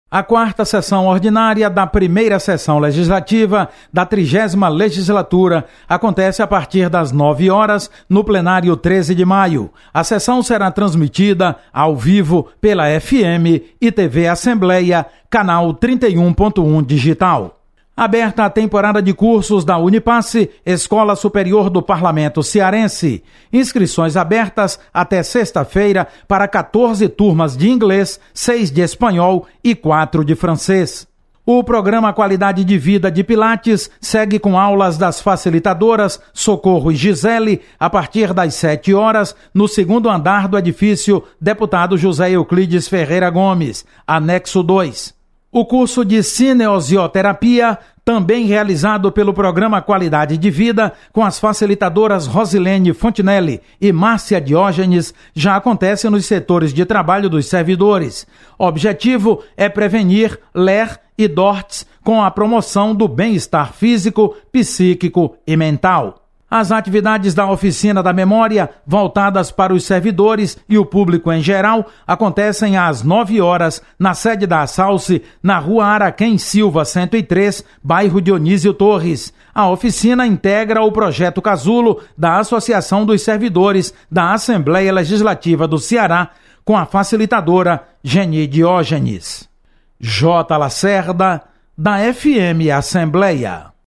A quarta sessão ordinária da primeira sessão legislativa da 30ª legislatura acontece a partir das 9 horas no plenário 13 de maio. A sessão será transmitida ao vivo pela FM e TV Assembleia, canal 31.1 digital. Aberta a temporada de cursos da Unipasse, Escola Superior do Parlamento Cearense. Inscrições abertas até sexta-feira para 14 turmas de inglês, 6 de espanhol e 4 de francês. O programa Qualidade de Vida de Pilates segue com aulas das facilitadoras Socorro e Gisele a partir das 7 horas no segundo andar do edifício Deputado José Euclides Ferreira Gomes, anexo 2. O curso de cineosioterapia, também realizado pelo programa Qualidade de Vida, com as facilitadoras Rosilene Fontinelli e Márcia Diógenes, já acontece nos setores de trabalho dos servidores. O objetivo é prevenir LER e DORTS com a promoção do bem-estar físico, psíquico e mental. As atividades da Oficina da Memória, voltadas para os servidores e o público em geral, acontecem às 9 horas na sede da Assalce, na Rua Araquém Silva 103, bairro Dionísio Torres. A oficina integra o Projeto Casulo da Associação dos Servidores da Assembleia Legislativa do Ceará, com a facilitadora Geni Diógenes. J. Lacerda, da FM Assembleia.